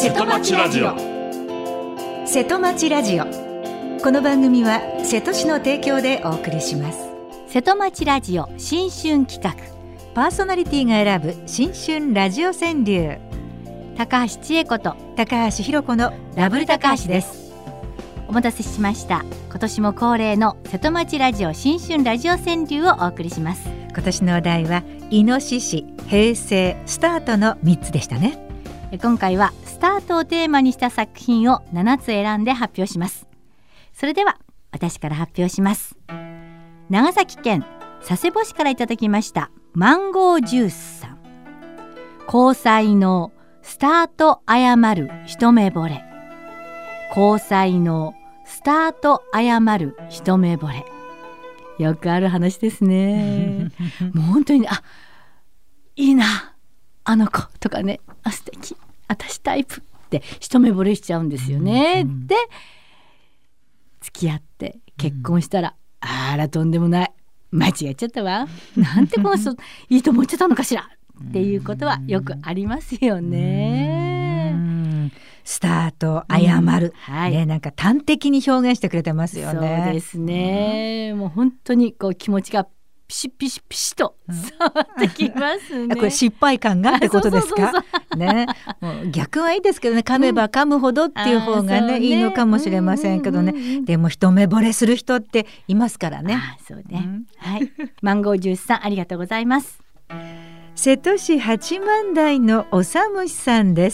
瀬戸町ラジオ。 瀬戸町ラジオ。この番組は瀬戸市の提供でお送りします。 瀬戸町ラジオ新春企画、 パーソナリティが選ぶ新春ラジオ川柳、 高橋千恵子と高橋ひろ子のダブル高橋です。お待たせしました。今年も恒例の瀬戸町ラジオ新春ラジオ川柳をお送りします。 今年のお題はイノシシ、平成、スタートの3つでしたね。 今回はスタートをテーマにした作品を7つ選んで発表します。それでは私から発表します。長崎県佐世保市からいただきましたマンゴージュースさん。交際のスタート誤る一目惚れ。交際のスタート誤る一目惚れ。よくある話ですね。もう本当にいいなあの子とかね、素敵、私タイプって一目惚れしちゃうんですよね。で付き合って結婚したら、あらとんでもない、間違えちゃったわ、なんてこの人いいと思っちゃったのかしらっていうことはよくありますよね。 スタート誤る、ね、なんか端的に表現してくれてますよね。 そうですね、もう本当にこう気持ちがピシピシピシと触ってきますね。 これ失敗感がってことですか。ね、もう逆はいいですけどね、噛めば噛むほどっていう方がね、いいのかもしれませんけどね、でも一目惚れする人っていますからね。 そうね、はい、マンゴージュースさんありがとうございます。 瀬戸市八幡台のおさむしさんです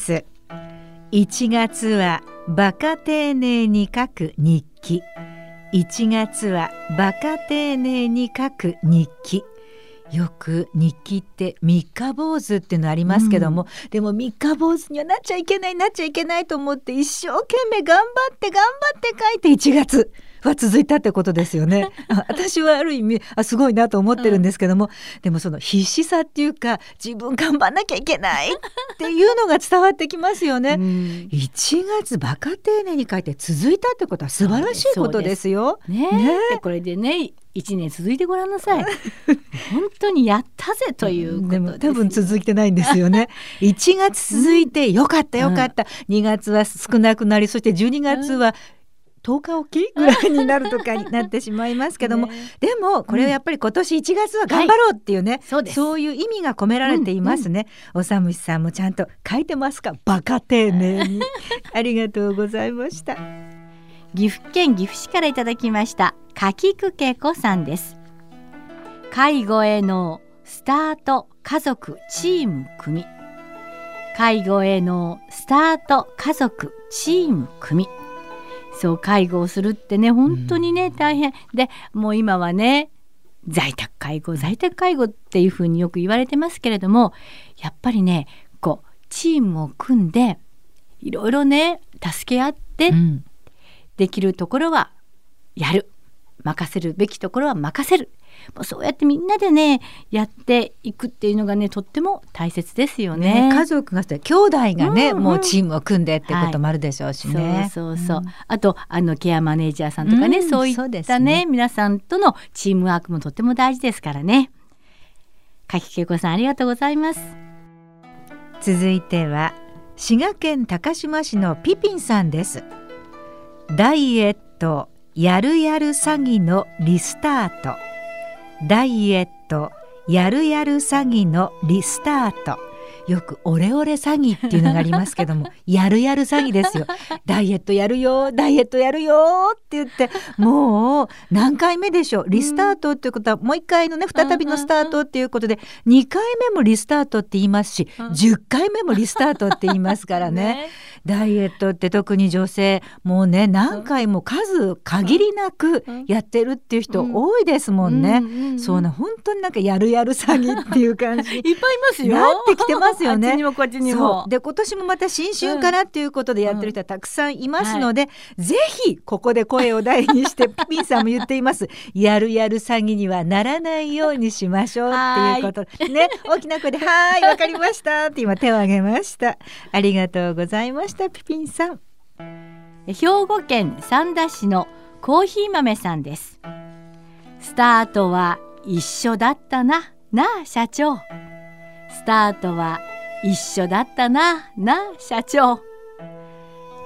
。1月はバカ丁寧に書く日記。1月はバカ丁寧に書く日記。よく日記って三日坊主っていうのありますけども、でも三日坊主にはなっちゃいけないと思って一生懸命頑張って書いて1月は続いたってことですよね。私はある意味すごいなと思ってるんですけども、でもその必死さっていうか、自分頑張んなきゃいけないっていうのが伝わってきますよね。1月バカ丁寧に書いて続いたってことは素晴らしいことですよ。 これでね1年続いてごらんなさい。本当にやったぜということです。 でも多分続いてないんですよね。1月続いてよかった、2月は少なくなり、そして12月は10日おきぐらいになるとかになってしまいますけども、でもこれはやっぱり今年1月は頑張ろうっていうね、そういう意味が込められていますね。おさむしさんもちゃんと書いてますか、バカ丁寧に。ありがとうございました。 岐阜県岐阜市からいただきました柿久家子さんです。介護へのスタート家族チーム組。介護へのスタート家族チーム組。そう、介護をするってね本当にね、大変で、もう今はね在宅介護っていうふうによく言われてますけれども、やっぱりねこうチームを組んでいろいろね助け合って、できるところはやる、任せるべきところは任せる、もうそうやってみんなでねやっていくっていうのがねとっても大切ですよね。 家族が兄弟がね、もうチームを組んでってこともあるでしょうしね。 あとケアマネージャーさんとかね、そういったね皆さんとのチームワークもとっても大事ですからね。柿恵子さんありがとうございます。 続いては滋賀県高島市のピピンさんです。ダイエットやる詐欺のリスタート。ダイエットやる詐欺のリスタート。よくオレオレ詐欺っていうのがありますけどもやる詐欺ですよ。ダイエットやるよって言って、もう何回目でしょう。リスタートっていうことはもう一回のね再びのスタートっていうことで、2回目もリスタートって言いますし、10回目もリスタートって言いますからね。ダイエットって特に女性もうね何回も数限りなくやってるっていう人多いですもんね。そうな、本当になんかやる詐欺っていう感じいっぱいいますよ。 なってきてますよね。 あっちにもこっちにも。 で今年もまた新春からっていうことでやってる人はたくさんいますので、ぜひここで声を大にしてピピンさんも言っています。やる詐欺にはならないようにしましょうっていうことね。大きな声ではいわかりましたって今手を挙げました。ありがとうございました。ピピンさん。 兵庫県三田市のコーヒー豆さんです。スタートは一緒だったな社長。スタートは一緒だったな社長。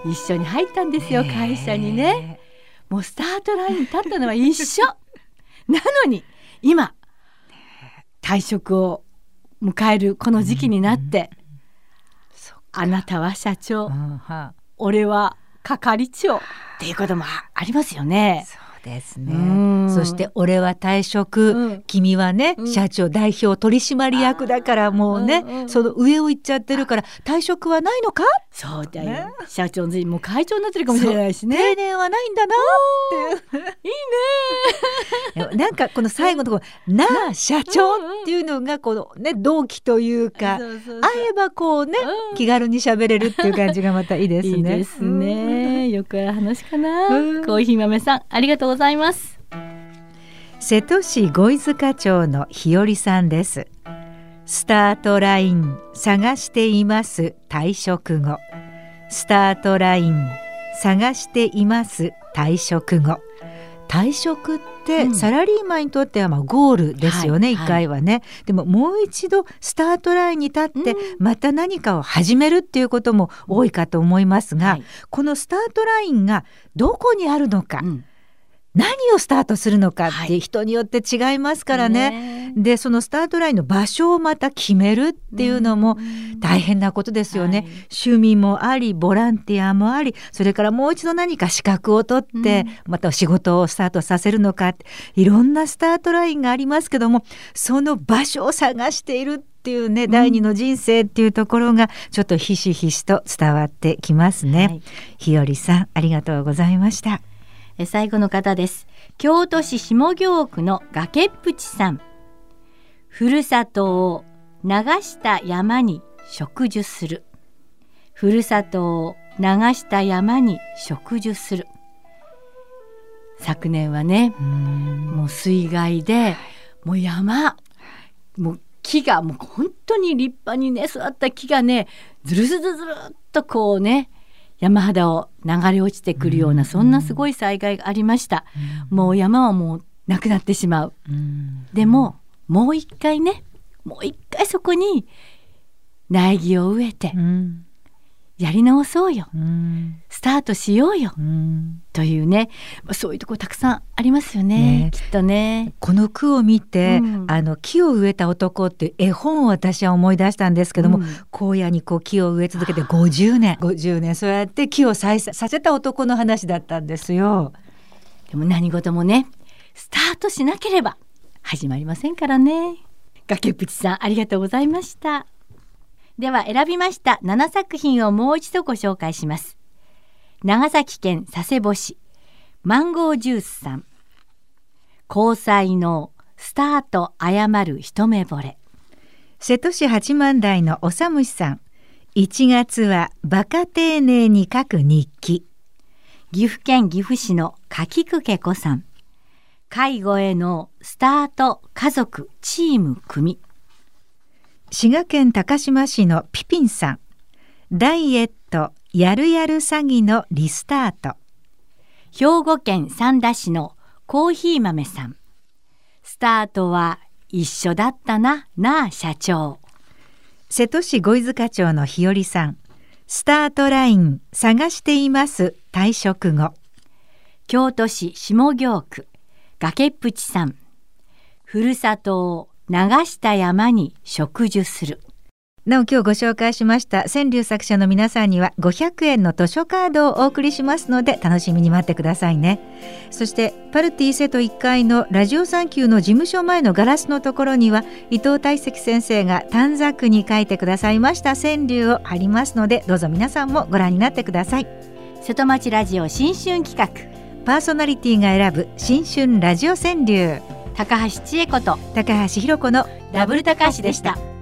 一緒に入ったんですよ、会社にね。もうスタートラインに立ったのは一緒なのに今退職を迎えるこの時期になって、あなたは社長、俺は係長っていうこともありますよね。 そうですね。そして俺は退職、君はね、社長代表取締役だからもうね、その上を行っちゃってるから退職はないのか。 そうだよ、ね、社長のもう会長になってるかもしれないしね。 定年はないんだなっていいねなんかこの最後のところなあ社長っていうのがこのね同期というか、会えばこうね、気軽に喋れるっていう感じがまたいいですね。 いいですね。よくある話かな。コーヒー豆さんありがとうございます。 瀬戸市五井塚町の日和さんです。スタートライン探しています退職後。スタートライン探しています退職後。退職ってサラリーマンにとってはゴールですよね、一回はね。でももう一度スタートラインに立ってまた何かを始めるっていうことも多いかと思いますが、このスタートラインがどこにあるのか、何をスタートするのかって人によって違いますからね。でそのスタートラインの場所をまた決めるっていうのも大変なことですよね。趣味もありボランティアもあり、それからもう一度何か資格を取ってまた仕事をスタートさせるのか、いろんなスタートラインがありますけども、その場所を探しているっていうね、第二の人生っていうところがちょっとひしひしと伝わってきますね。日和さんありがとうございました。 最後の方です。京都市下京区の崖っぷちさん。ふるさとを流した山に植樹する。ふるさとを流した山に植樹する。昨年はね、もう水害でもう山、もう木がもう本当に立派にね育った木がね、ずるずるずるっとこうね山肌を流れ落ちてくるような、そんなすごい災害がありました。もう山はもうなくなってしまう。でももう一回ね、もう一回そこに苗木を植えて、やり直そうよ、スタートしようよ、というね、そういうところたくさんありますよね、きっとね。 この句を見て、木を植えた男っていう絵本を私は思い出したんですけども、荒野にこう木を植え続けて50年そうやって木を再生させた男の話だったんですよ。 でも何事もね、スタートしなければ始まりませんからね。崖っぷちさんありがとうございました。では選びました7作品をもう一度ご紹介します。長崎県佐世保市マンゴージュースさん。交際のスタート誤る一目惚れ。 瀬戸市八幡台のおさむしさん。1月はバカ丁寧に書く日記。 岐阜県岐阜市の柿久家子さん。介護へのスタート家族チーム組。 滋賀県高島市のピピンさん。ダイエットやるやる詐欺のリスタート。 兵庫県三田市のコーヒー豆さん。スタートは一緒だったなあ社長。 瀬戸市五井塚町の日和さん。スタートライン探しています退職後。 京都市下京区崖っぷちさん。ふるさとを流した山に植樹する。 なお今日ご紹介しました川柳作者の皆さんには500円の図書カードをお送りしますので楽しみに待ってくださいね。そしてパルティ瀬戸1階のラジオサンキューの事務所前のガラスのところには伊藤大石先生が短冊に書いてくださいました川柳を貼りますので、どうぞ皆さんもご覧になってください。 瀬戸町ラジオ新春企画、 パーソナリティが選ぶ新春ラジオ川柳、 高橋千恵子と高橋ひろ子のダブル高橋でした。